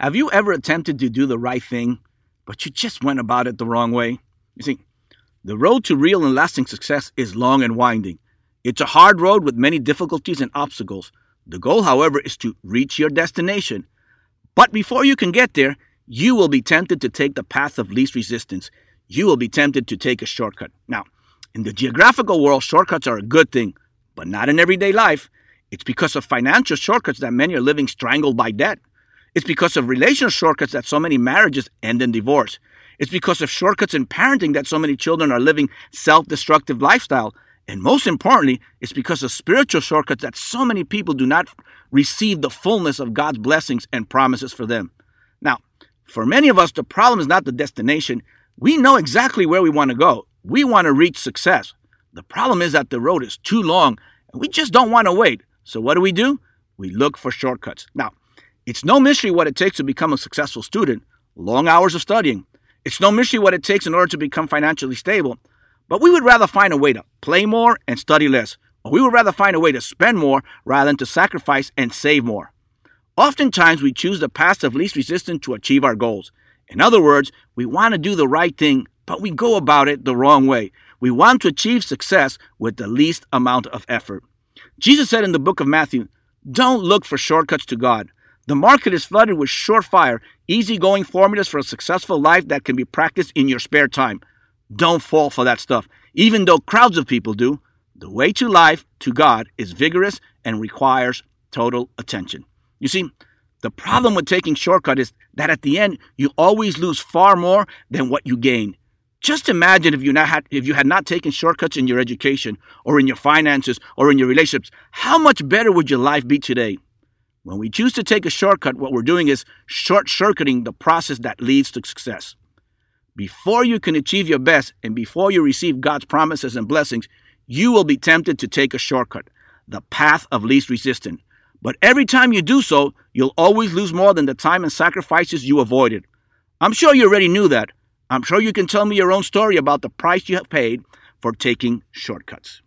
Have you ever attempted to do the right thing, but you just went about it the wrong way? You see, the road to real and lasting success is long and winding. It's a hard road with many difficulties and obstacles. The goal, however, is to reach your destination. But before you can get there, you will be tempted to take the path of least resistance. You will be tempted to take a shortcut. Now, in the geographical world, shortcuts are a good thing, but not in everyday life. It's because of financial shortcuts that many are living strangled by debt. It's because of relational shortcuts that so many marriages end in divorce. It's because of shortcuts in parenting that so many children are living self-destructive lifestyle. And most importantly, it's because of spiritual shortcuts that so many people do not receive the fullness of God's blessings and promises for them. Now, for many of us, the problem is not the destination. We know exactly where we want to go. We want to reach success. The problem is that the road is too long and we just don't want to wait. So what do? We look for shortcuts. Now, it's no mystery what it takes to become a successful student. Long hours of studying. It's no mystery what it takes in order to become financially stable. But we would rather find a way to play more and study less. Or we would rather find a way to spend more rather than to sacrifice and save more. Oftentimes, we choose the path of least resistance to achieve our goals. In other words, we want to do the right thing, but we go about it the wrong way. We want to achieve success with the least amount of effort. Jesus said in the book of Matthew, "Don't look for shortcuts to God. The market is flooded with surefire, easygoing formulas for a successful life that can be practiced in your spare time. Don't fall for that stuff. Even though crowds of people do, the way to life, to God, is vigorous and requires total attention." You see, the problem with taking shortcut is that at the end, you always lose far more than what you gain. Just imagine if you had not taken shortcuts in your education or in your finances or in your relationships, how much better would your life be today? When we choose to take a shortcut, what we're doing is short-circuiting the process that leads to success. Before you can achieve your best and before you receive God's promises and blessings, you will be tempted to take a shortcut, the path of least resistance. But every time you do so, you'll always lose more than the time and sacrifices you avoided. I'm sure you already knew that. I'm sure you can tell me your own story about the price you have paid for taking shortcuts.